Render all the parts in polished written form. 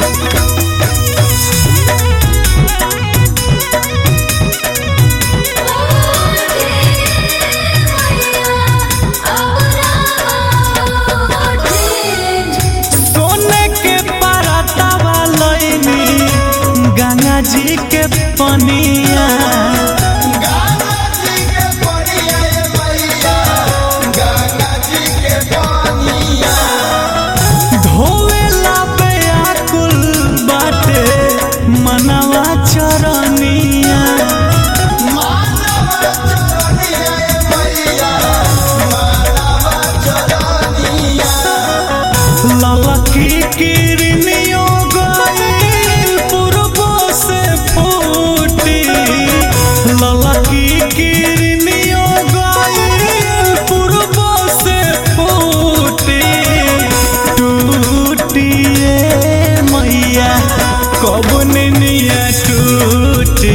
गंगा जी के पनिया धोवेला बेअकुल बाटे मनवा चरनिया ललकी किरनियों ललकी किरनियों गइल पूर्व से फूटी टूटिए मैया कब निनिया टूटी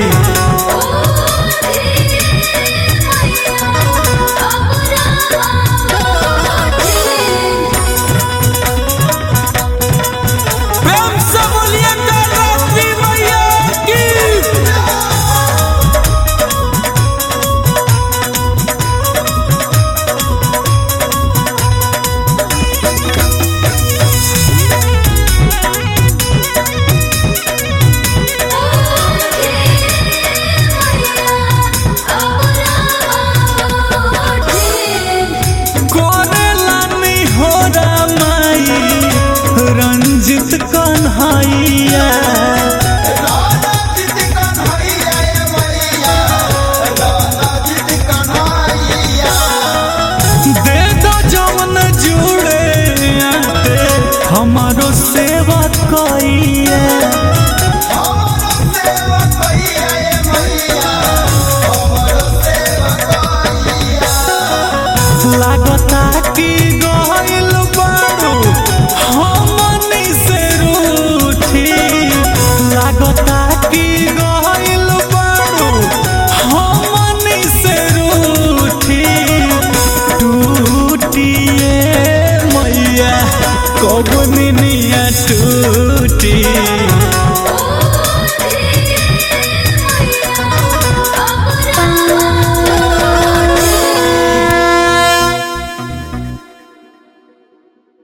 रंजित कन्हैया दे दो जवन जुड़े आते हमारो सेवा कइया लागता कि गइल बारू हमनी से रूठी लागता कि गइल बारू हमनी से रूठी टूटिए मैया कब निनिया टूटी।